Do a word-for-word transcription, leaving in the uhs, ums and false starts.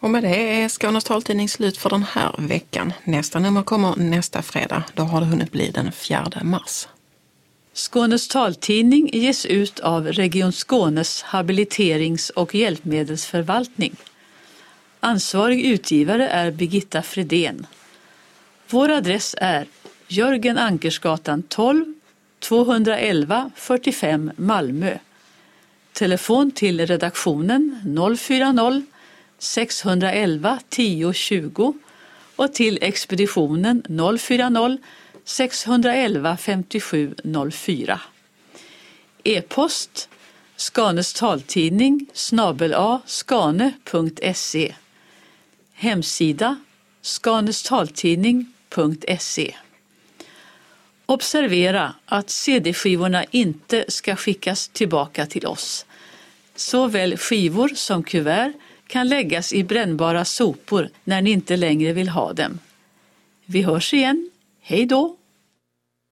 Och med det är Skånes taltidning slut för den här veckan. Nästa nummer kommer nästa fredag. Då har det hunnit bli den fjärde mars. Skånes taltidning ges ut av Region Skånes habiliterings- och hjälpmedelsförvaltning. Ansvarig utgivare är Birgitta Fredén. Vår adress är Jörgen Ankersgatan tolv, tvåhundraelva fyrtiofem Malmö. Telefon till redaktionen noll fyra noll, sex ett ett tio tjugo och till expeditionen noll fyra noll, sex ett ett femtiosju noll fyra. E-post Skanes taltidning snabel a skane punkt se. Hemsida skanestaltidning punkt se. Observera att cd-skivorna inte ska skickas tillbaka till oss. Såväl skivor som kuvert kan läggas i brännbara sopor när ni inte längre vill ha dem. Vi hörs igen. Hej då!